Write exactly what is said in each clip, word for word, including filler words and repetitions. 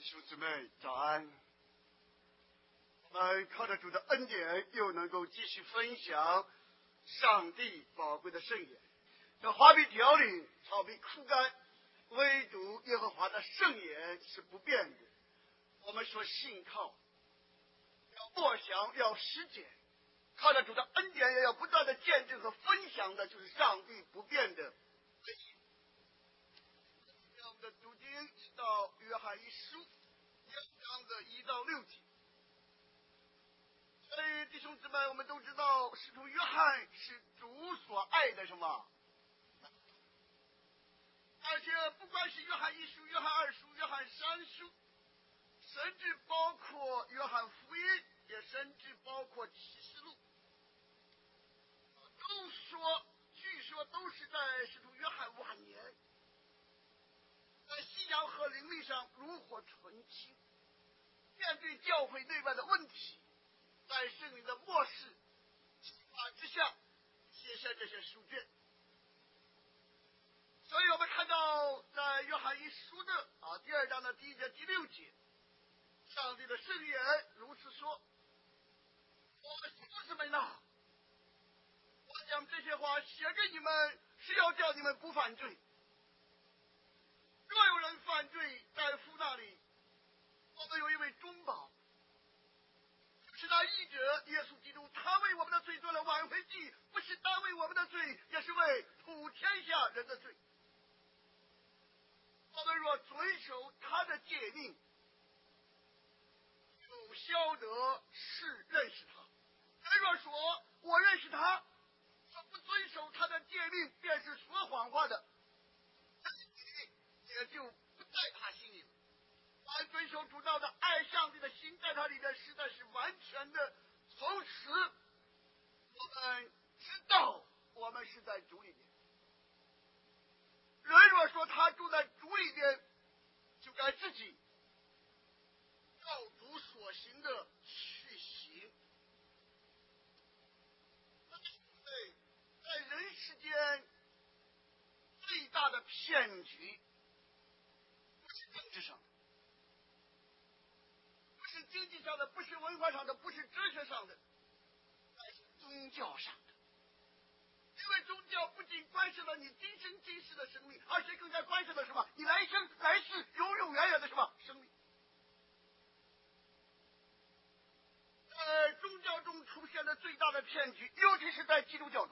兄姊妹早安，我们靠着主的恩典，又能够继续分享上帝宝贵的圣言。这花比凋零，草必枯干，唯独耶和华的圣言是不变的。我们说信靠，要默想，要实践，靠着主的恩典，也要不断的见证和分享的，就是上帝不变的恩言。我们的读经是到约翰一书一章的一到六节。所以弟兄姊妹，我们都知道，使徒约翰是主所爱的什么？而且不管是约翰一书、约翰二书、约翰三书，甚至包括约翰福音，也甚至包括启示录，都说，据说都是在使徒约翰晚年，在信仰和灵力上炉火纯青，面对教会内外的问题，在圣灵的漠视启发之下，写下这些书卷。所以我们看到，在约翰一书的啊第二章的第一节、第六节，上帝的圣言如此说：“我的兄弟们呐，我将这些话写给你们，是要叫你们不犯罪。若有人犯罪，在父那里，我们有一位中保，就是那义者耶稣基督，他为我们的罪做了挽回祭，不是单为我们的罪，也是为普天下人的罪。我们若遵守他的诫命，就晓得是认识他。人若说我认识他，说不遵守他的诫命，便是说谎话的，也就不在他心里了。凡遵守主道的，爱上帝的心在他里面实在是完全的。从此我们知道我们是在主里面。人若说他住在主里边，就该自己照主所行的去行。在人世间最大的骗局，不是政治上的，不是经济上的，不是文化上的，不是哲学上的，而是宗教上的。因为宗教不仅关系了你今生今世的生命，而且更加关系了什么？你来生来世永永远远的什么生命？在宗教中出现的最大的骗局，尤其是在基督教中，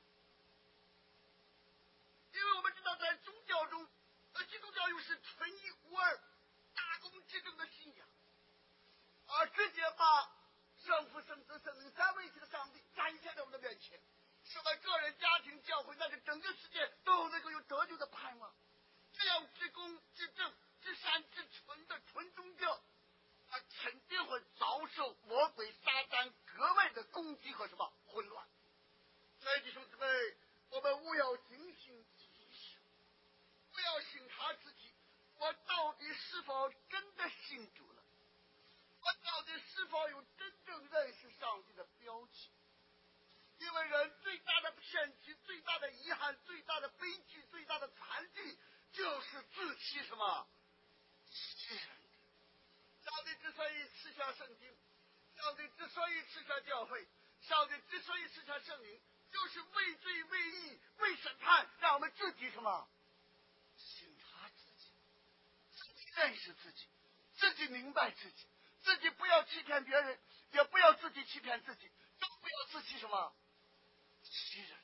因为我们知道，在宗教中，呃，基督教又是纯一无二、大公至正的信仰，而直接把圣父、圣子、圣灵三位一体的上帝展现在我们的面前。使我们个人、家庭、教会，乃至整个世界都能够有得救的盼望。这样至公、至正、至善、至纯的纯宗教，它肯定会遭受魔鬼撒旦格外的攻击和什么混乱。所以弟兄姊妹，我们务要警醒自己，不要审查自己，我到底是否真的信主了？我到底是否有真正认识上帝的标记？因为人最大的骗局、最大的遗憾、最大的悲剧、最大的残疾，就是自欺什么？欺人。上帝之所以赐下圣经，上帝之所以赐下教会，上帝之所以赐下圣灵，就是为罪、为义、为审判，让我们自己什么？审查自己，自己认识自己，自己明白自己，自己不要欺骗别人，也不要自己欺骗自己，都不要自欺什么？欺人。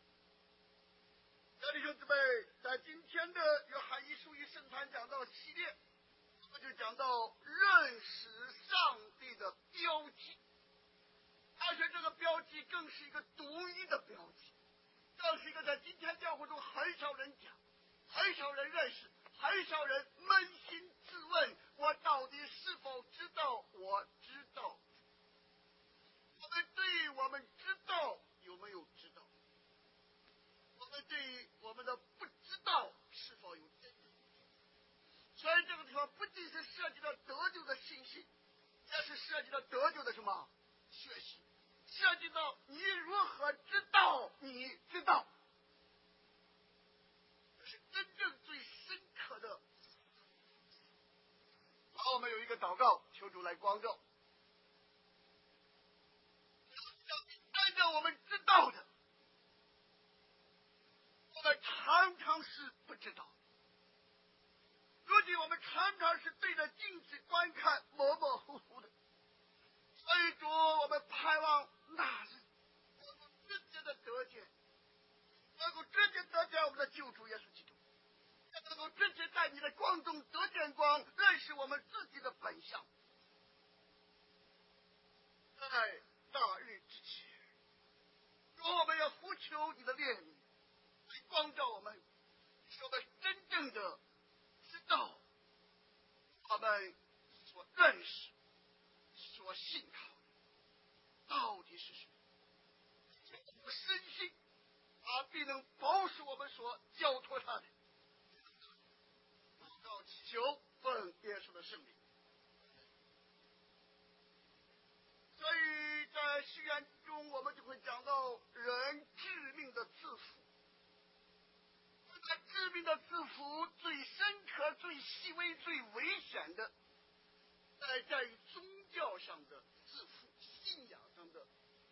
弟兄姊妹，在今天的约翰一书一圣坛讲道系列，我们就讲到认识上帝的标记，而且这个标记更是一个独一的标记，更是一个在今天教会中很少人讲，很少人认识，很少人扪心自问：我到底是否知道？我知道。我们对我们知道有没有知道？我们对我们的不知道是否有真正？所以这个地方不仅是涉及到得救的信息，也是涉及到得救的什么学习，涉及到你如何知道你知道，这是真正最深刻的。好，我们们有一个祷告，求主来光照。按照我们知道的，我们常常是不知道。如今我们常常是对着镜子观看，模模糊糊的。所以主，我们盼望那日能够直接的得见，能够直接得见我们的救主耶稣基督，能够直接在你的光中得见光，认识我们自己的本相。在那日之前，主，我们要呼求你的怜悯，来光照我们，使我们真正的知道我们所认识、所信靠的到底是谁。我深信他必能保守我们所交托他的。祷告祈求，奉耶稣的圣名。所以在誓言中，我们就会讲到人致命的自负。这致命的自负最深刻、最细微、最危险的，在在于宗教上的自负，信仰上的。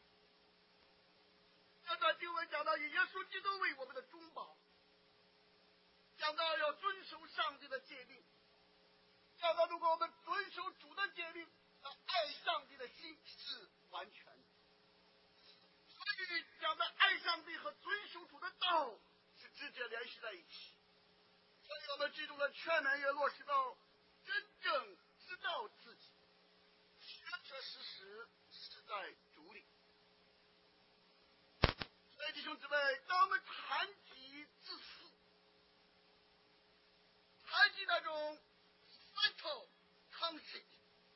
这段经文讲到以耶稣基督为我们的中保，讲到要遵守上帝的诫命，讲到如果我们遵守主的诫命，那爱上帝的心是完全的。所以讲到爱上帝和遵守主的道是直接联系在一起。所以我们记住了全面也落实到真正知道自己，确确实实是在主里。所以弟兄姊妹，当我们谈及自负，谈及那种 mental conceit，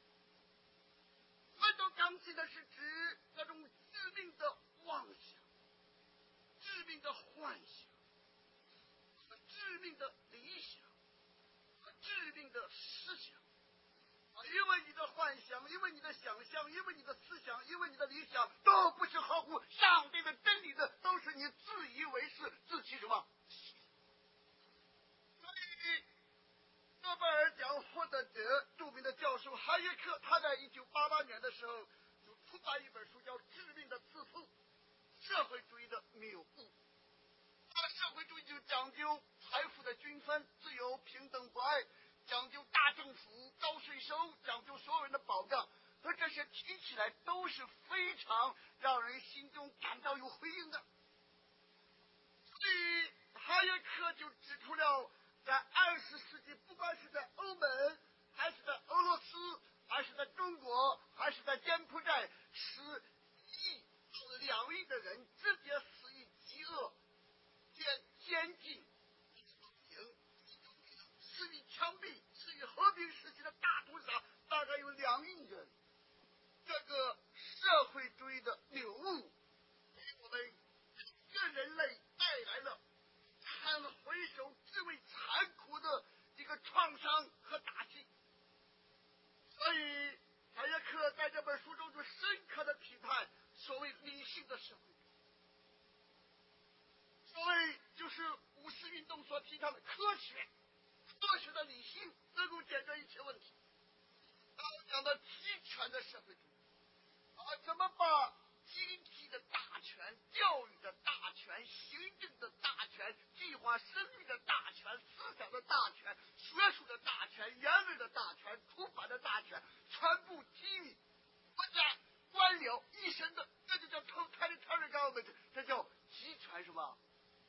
mental conceit 是指那种致命的妄想、致命的幻想、致命的理想和致命的思想。因为你的幻想，因为你的想象，因为你的思想，因为你的理想，都不是合乎上帝的真理的，都是你自以为是、自欺什么？所以，诺贝尔奖获得者著名的教授哈耶克，他在一九八八年的时候就出版一本书，叫《致命的自负：社会主义的谬误》。他社会主义就讲究财富的均分、自由、平等、博爱。讲究大政府、高税收，讲究所有人的保障，而这些听起来都是非常让人心中感到有回应的。所以哈耶克就指出了，在二十世纪，不管是在欧美，还是在俄罗斯，还是在中国，还是在柬埔寨，十亿到两亿的人直接死于饥饿、监监禁、死于枪毙，死于和平时期的大屠杀，大概有两亿人。这个社会主义的谬误，给我们这人类带来了看回首至为残酷的一个创伤和打击。所以哈耶克在这本书中就深刻的批判所谓理性的社会，所谓就是五四运动所提倡的科学。科学的理性能够解决一切问题。当讲到集权的社会主义，啊，怎么把经济的大权、教育的大权、行政的大权、计划生育的大权、思想的大权、学术的大权、言论的大权、出版的大权，全部给予国家官僚一身的，这就叫 totalitarian government， 这叫集权什么？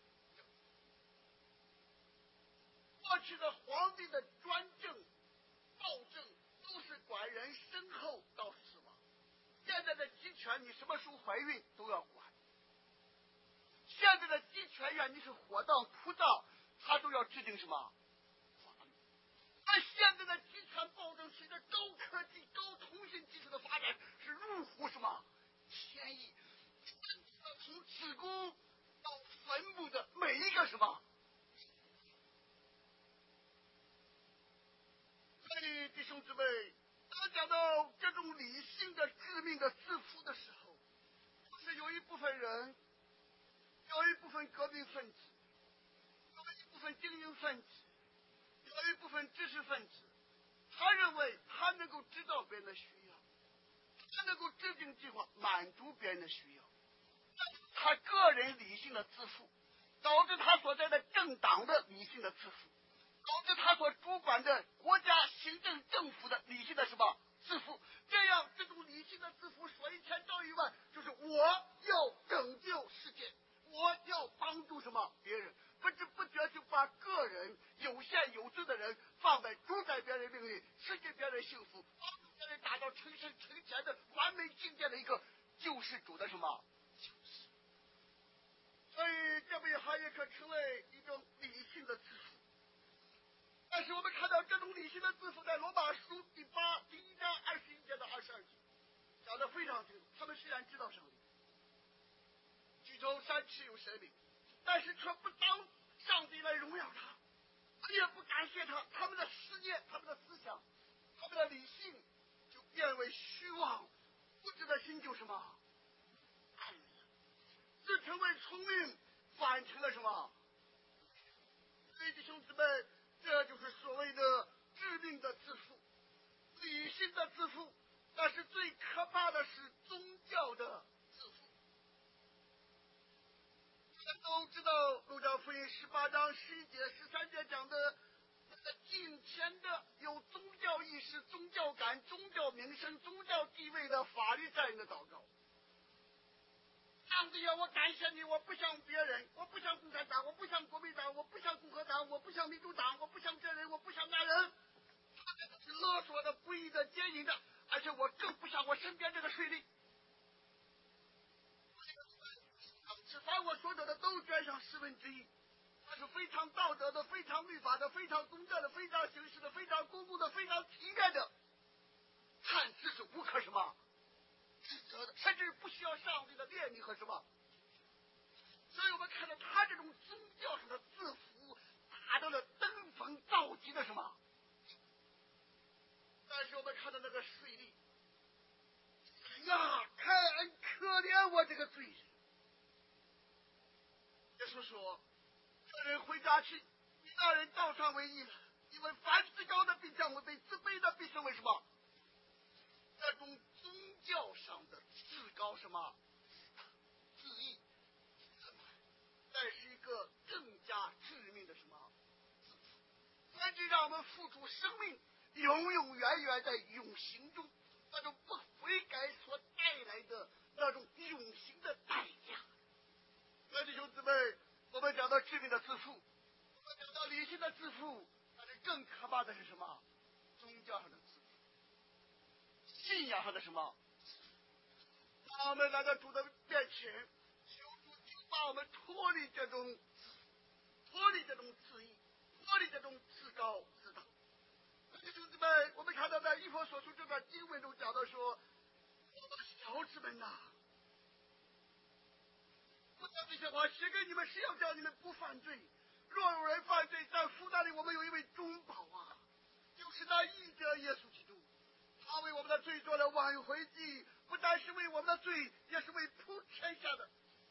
过去的皇帝的专政、暴政都是管人身后到死亡，现在的集权，你什么时候怀孕都要管。现在的集权院，你是火葬、铺葬，他都要制定什么法律。而现在的集权暴政，随着高科技、高通信技术的发展，是入乎什么天意，从子宫到坟墓的每一个什么。所以弟兄姊妹，当讲到这种理性的致命的自负的时候，就是有一部分人，有一部分革命分子，有一部分精英分子，有一部分知识分子，他认为他能够知道别人的需要，他能够制定计划满足别人的需要。他个人理性的自负，导致他所在的政党的理性的自负，导致他所主管的国家行政政府的理性的什么自负。这样这种理性的自负说一千道一万，就是我要拯救世界，我要帮助什么别人，不知不觉就把个人有限有罪的人放在主宰别人命运，实现别人幸福，帮助别人达到成神成前的完美境界的一个救世主的什么救世。所以这位哈也可成为一种理性的自负。但是我们看到这种理性的自负在罗马书第八第一章二十一节到二十二节讲得非常清楚。他们虽然知道上帝，举头三尺有神明，但是却不当上帝来荣耀他，也不感谢他，他们的思念，他们的思想，他们的理性就变为虚妄，不知的心就什么暗了，自成为聪明，反成了什么？所以弟兄姊妹，这就是所谓的致命的自负，理性的自负。但是最可怕的是宗教的自负。大家都知道路加福音十八章十一节十三节讲的那个敬虔的有宗教意识、宗教感、宗教名声、宗教地位的法律赛人的祷告。上帝啊，我感谢你，我不像别人，我不像共产党，我不像国民党，我不像共和党，我不像民主党，我不像这人，我不像那人，他是勒索的、不义的、奸淫的，而且我更不像我身边这个税吏。只凡我所得的都捐上十分之一，他是非常道德的、非常律法的、非常公正的、非常行事的、非常公共的、非常体面的，看似是无可什么指责的，甚至不需要上帝的怜悯和什么。所以我们看到他这种宗教上的自负达到了登峰造极的什么。但是我们看到那个税吏，哎呀，开恩可怜我这个罪人。耶稣说，这人回家去，比那人道上为义了，因为凡自高的必降为卑，自卑的必升为什么？这种宗教上的自高什么自义，但是一个更加致命的什么自负，甚至让我们付出生命永永远远在永刑中，那种不悔改所带来的那种永刑的代价。所以弟兄姊妹，我们讲到致命的自负，我们讲到理性的自负，但是更可怕的是什么？宗教上的自负，信仰上的什么？当我们来到主的面前，求主就把我们脱离这种脱离这种自义，脱离这种自高自大。弟兄姊妹，我们看到在以弗所书这段经文中讲到说，小子们呐，我将这些话写给你们，是要叫你们不犯罪。若有人犯罪，在父那里我们有一位中保啊，就是那义者耶稣基督。他为我们的罪做了挽回祭，不但是为我们的罪，也是为普天下的。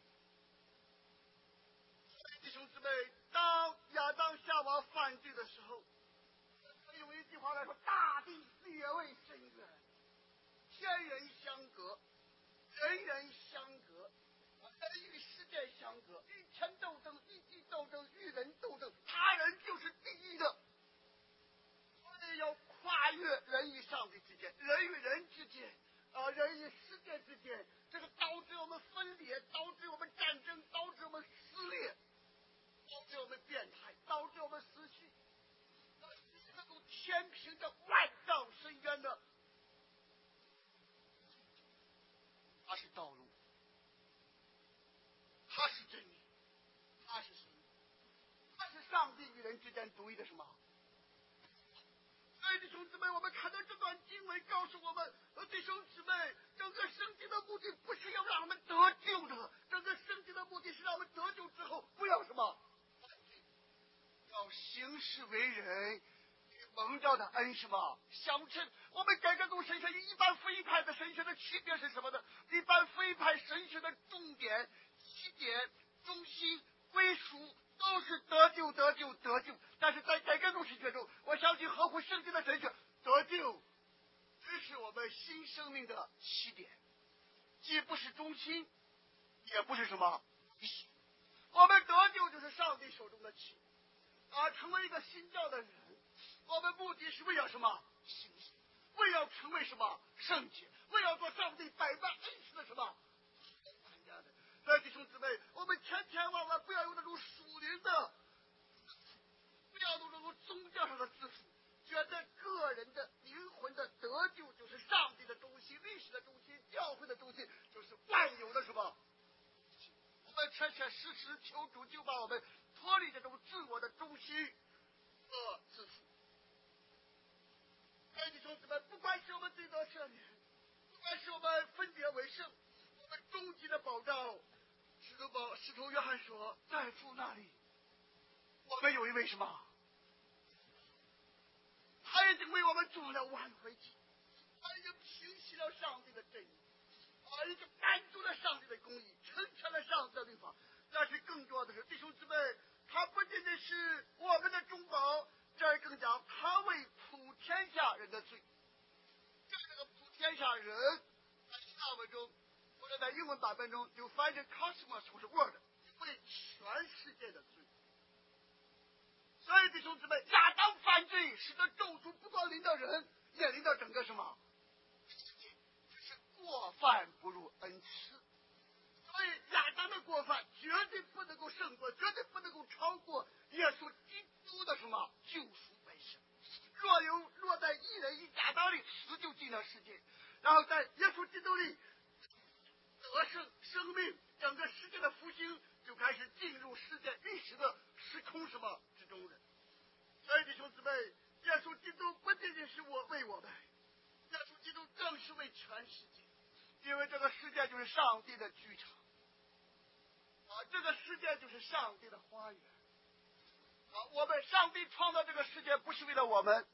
弟兄姊妹，当亚当夏娃犯罪的时候，用一句话来说，大地列为深渊，天人相隔，人人相隔，人与世界相隔，与天斗争，与地斗争，与人斗争，他人就是第一的。所以要跨越人与上帝之间，人与人之间，呃，人与世界之间，这个导致我们分裂，导致我们战争，导致我们撕裂，导致我们变态，导致我们死去。能够天平的万丈深渊的，它是道路，它是真理，它是神，它是上帝与人之间独一的什么？所以弟兄姊妹，我们看到这段经文告诉我们，呃，弟兄姊妹，整个圣经的目的不是要让我们得救的，整个圣经的目的是让我们得救之后不要什么，要行事为人。蒙召的恩什么相称？我们改革宗神学与一般福音派的神学的区别是什么呢？一般福音派神学的重点、起点、中心、归属都是得救、得救、得救。但是在改革宗神学中，我相信合乎圣经的神学，得救们新生命的起点，既不是中心，也不是什么必须。我们得救就是上帝手中的旗，啊，成为一个新教的人，我们目的是为了什么？信心，为了成为什么圣洁，为了做上帝百般恩赐的什么参加的。所以弟兄姊妹，我们千千万万不要有那种属灵的，不要有那种宗教上的自负，觉得个人的灵魂的得救就是上帝的中心，历史的中心，教会的中心，就是万有的什么。我们切切实实求主，就把我们脱离这种自我的中心和自负。哎，弟兄姊妹，不管是我们罪得赦免，不管是我们分别为圣，我们终极的保障，使徒保使徒约翰说，在父那里，我们有一位什么？他已经为我们做了挽回祭，他已经平息了上帝的正义，他已经满足了上帝的公义，成全了上帝的律法。但是更重要的是，弟兄姊妹，他不仅仅是我们的中保，这儿更讲他为普天下人的罪。这个普天下人，在希腊文中或者在英文版本中就翻译成 cosmos 或是 world， 为全世界的罪。所以弟兄姊妹，亚当犯罪，使得咒诅不光临到人，也临到整个什么世界，这是过犯不入恩赐。所以亚当的过犯绝对不能够胜过，绝对不能够超过耶稣基督的什么救赎本身。若有落在一人一亚当里，死就进了世界，然后在耶稣基督里得胜生命，整个世界的复兴就开始进入世界历史的时空什么之中的。所以弟兄姊妹，耶稣基督不仅仅是我为我们，耶稣基督更是为全世界，因为这个世界就是上帝的剧场。啊，这个世界就是上帝的花园。啊，我们上帝创造这个世界不是为了我们，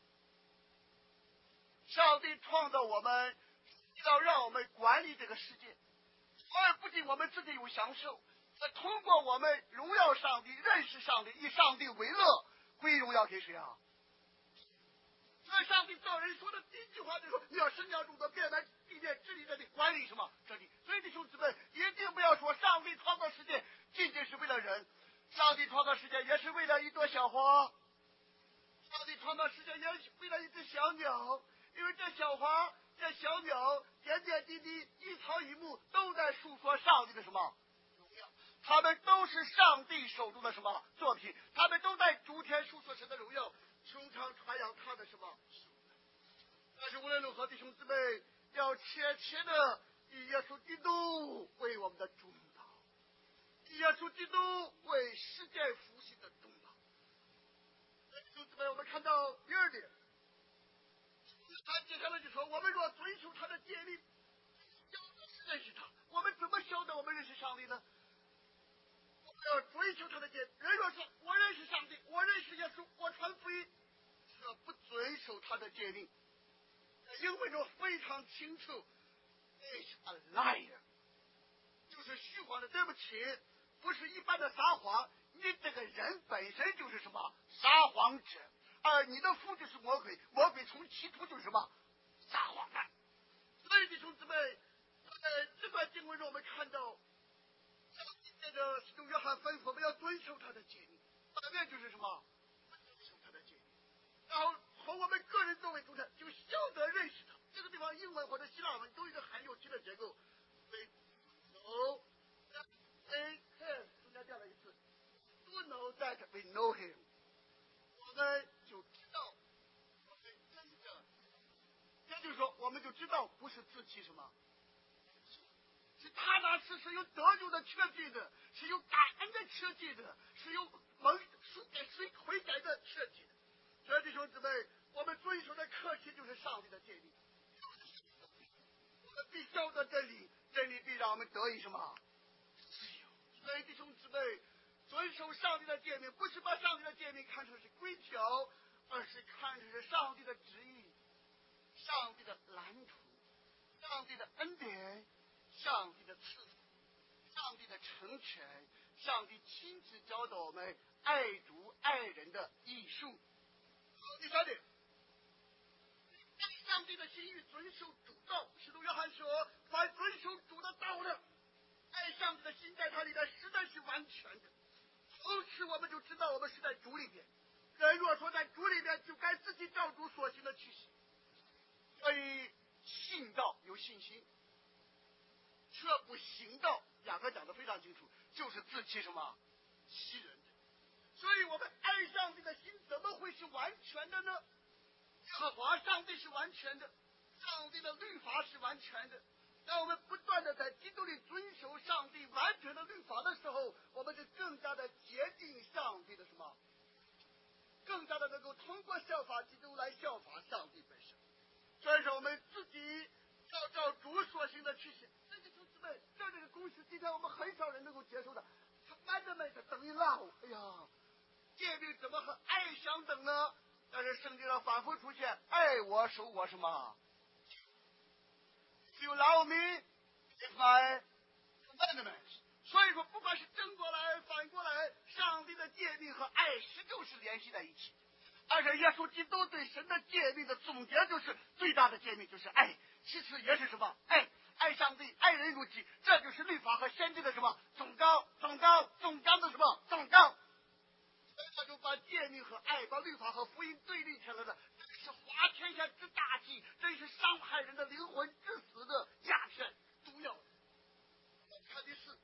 上帝创造我们要让我们管理这个世界，而不仅我们自己有享受，呃，通过我们荣耀上帝，认识上帝，以上帝为乐，归荣耀给谁啊？所以上帝造人说的第一句话就是说，你要生养众多，遍满地面，治理这里，管理什么这里。所以弟兄姊妹，一定不要说上帝创造世界仅仅是为了人，上帝创造世界也是为了一朵小花，上帝创造世界也是为了一只小鸟，因为这小花这小鸟点点滴滴一草一木都在述说上帝的什么荣耀，他们都是上帝手中的什么作品，他们都在诸天述说神的荣耀，胸膛传扬他的什么。但是无论如何，弟兄姊妹要切切的以耶稣基督为我们的中保，以耶稣基督为世界复兴的中保。弟兄姊妹，我们看到第二点，他接下来就说，我们若遵守他的诫命，晓得是认识他。我们怎么晓得我们认识上帝呢？我们要追求他的诫命。人若说我认识上帝，我认识耶稣，我传福音，却不遵守他的诫命，英文中非常清楚 ，is a liar， 就是虚谎的。对不起，不是一般的撒谎，你这个人本身就是什么撒谎者，而你的父就是魔鬼，魔鬼从起初就是什么撒谎的。所以弟兄姊妹，在这段经文中我们看到，这个使徒约翰吩咐我们要遵守他的诫命，反面就是什么不遵守他的诫命，然后从我们个人作为主体，就晓得认识他。这个地方英文或者希腊文都有一个很有趣的结构。know a him， 中间加了一次 ，do know that we know him， 我们就知道，我们真正，也就是说，我们就知道不是自欺什么，是踏踏实实有得救的确据的，是有感恩的确据的，是有蒙赎给谁悔改的确据的。所以弟兄姊妹，我们遵守的课题就是上帝的诫命，我们必晓得真理，真理必让我们得以什么自由。所以弟兄姊妹，遵守上帝的诫命，不是把上帝的诫命看成是规条，而是看成是上帝的旨意，上帝的蓝图，上帝的恩典，上帝的赐福，上帝的成全，上帝亲自教导我们爱主爱人的艺术。第三点，爱上帝的心与遵守主道。使徒约翰说，凡遵守主的道的，爱上帝的心在他里边实在是完全的。从此我们就知道我们是在主里边。人若说在主里边，就该自己照主所行的去行。所以信道有信心，这不行道，雅各讲的非常清楚，就是自欺什么欺人的。所以我们爱上帝的心怎么会是完全的呢？耶和华上帝是完全的，上帝的律法是完全的。当我们不断的在基督里遵守上帝完全的律法的时候，我们就更加的接近上帝的什么？更加的能够通过效法基督来效法上帝本身。所以说我们自己要照主所行的去行。这个同志们，这这个公式今天我们很少人能够接受的。commandment 等于 love， 哎呀，诫命怎么和爱相等呢？但是圣经上反复出现，爱我守我什么 ？You love me, it's my commandments。所以说，不管是正过来、反过来，上帝的诫命和爱始终是联系在一起。而且耶稣基督对神的诫命的总结就是最大的诫命就是爱，其次也是什么？爱，爱上帝，爱人如己，这就是律法和先知的什么总纲、总纲、总纲的什么总纲。所以他就把诫命和爱，把律法和福音对立起来了，这是滑天下之大稽，真是伤害人的灵魂致死的鸦片毒药。看第四，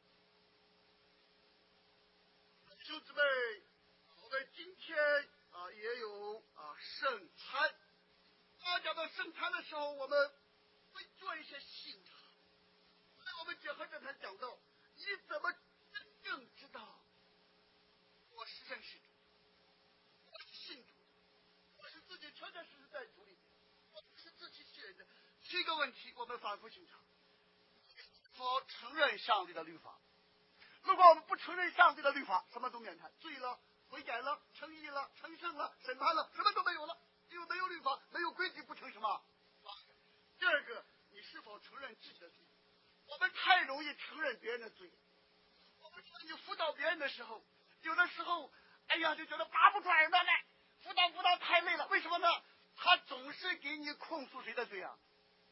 兄弟们，我们今天啊也有啊圣餐。大家到圣餐的时候，我们会做一些信查。那我们结合这篇讲到，你怎么真正知道我是认识主，我是信主的，我是自己确确实实在主里面，我不是自欺欺人的。这个问题我们反复信查。否承认上帝的律法。如果我们不承认上帝的律法，什么都免谈，罪了、悔改了、称义了、成圣了、审判了，什么都没有了，因为没有律法，没有规矩，不成什么。第二个，你是否承认自己的罪？我们太容易承认别人的罪。我们说你辅导别人的时候，有的时候，哎呀，就觉得拔不出耳朵来，辅导辅导太累了。为什么呢？他总是给你控诉谁的罪啊？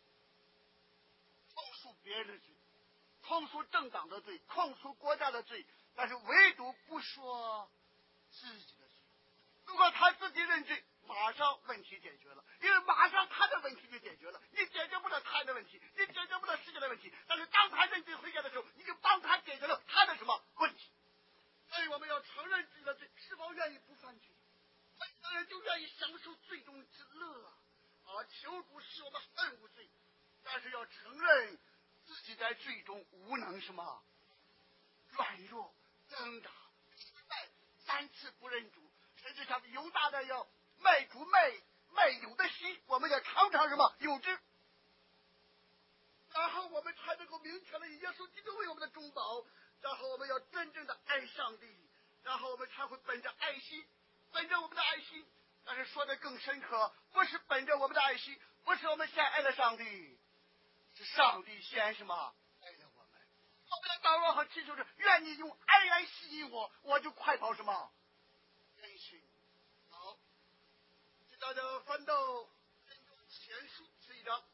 控诉别人的罪。控诉政党的罪，控诉国家的罪，但是唯独不说自己的罪。如果他自己认罪，马上问题解决了，因为马上他的问题就解决了。你解决不了他的问题，你解决不了世界的问题，但是当他认罪悔改的时候，你就帮他解决了他的什么问题。所以我们要承认自己的罪，是否愿意不犯罪？很多人就愿意享受罪中之乐啊！求主使我们恨无罪，但是要承认自己在罪中无能什么软弱挣扎失败，三次不认主，甚至像犹大的要卖主卖卖友的心，我们要常常什么有之。然后我们才能够明确了以耶稣基督为我们的中保，然后我们要真正的爱上帝，然后我们才会本着爱心，本着我们的爱心。但是说的更深刻，不是本着我们的爱心，不是我们先爱了上帝，是上帝先什么爱了我们。我们的祷告和祈求是愿你用爱来吸引我，我就快跑什么跟随你。好，请大家翻到前书十一章。